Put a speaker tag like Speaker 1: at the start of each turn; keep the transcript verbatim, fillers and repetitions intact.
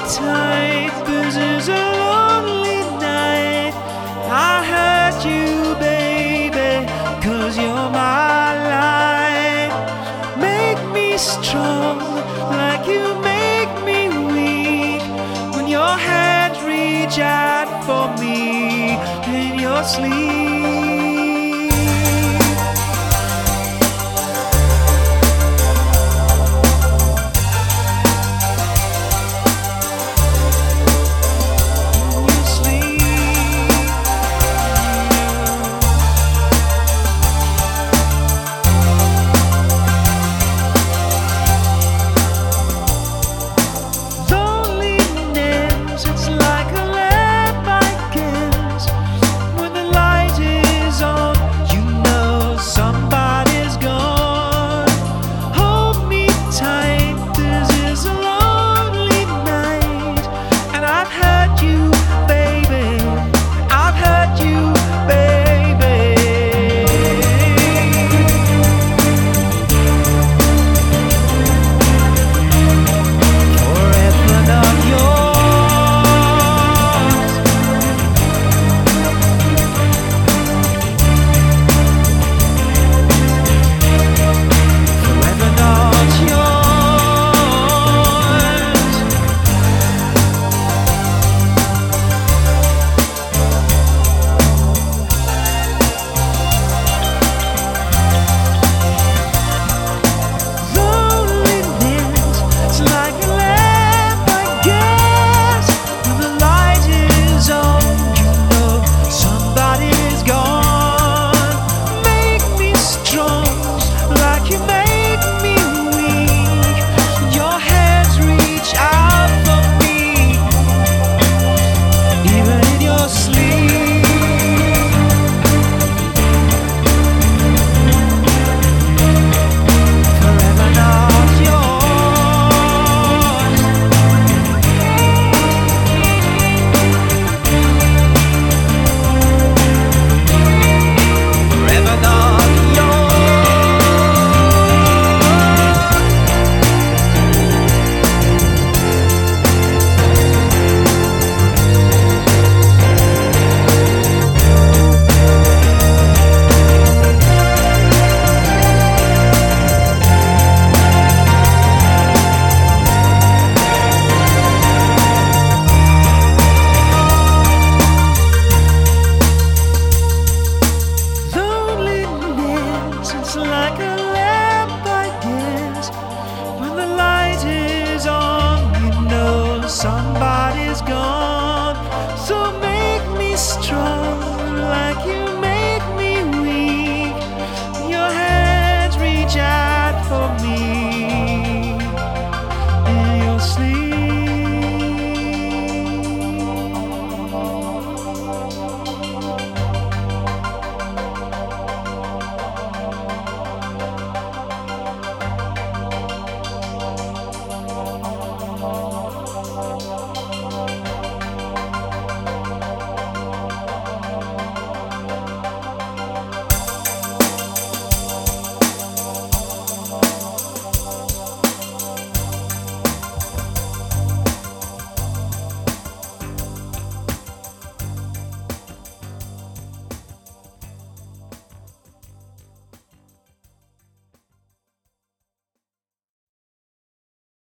Speaker 1: tight, this is a lonely night. I hurt you, baby, 'cause you're my life. Make me strong like you make me weak. When your hands reach out for me in your sleep. Like a lamp, I guess. When the light is on, you know somebody's gone.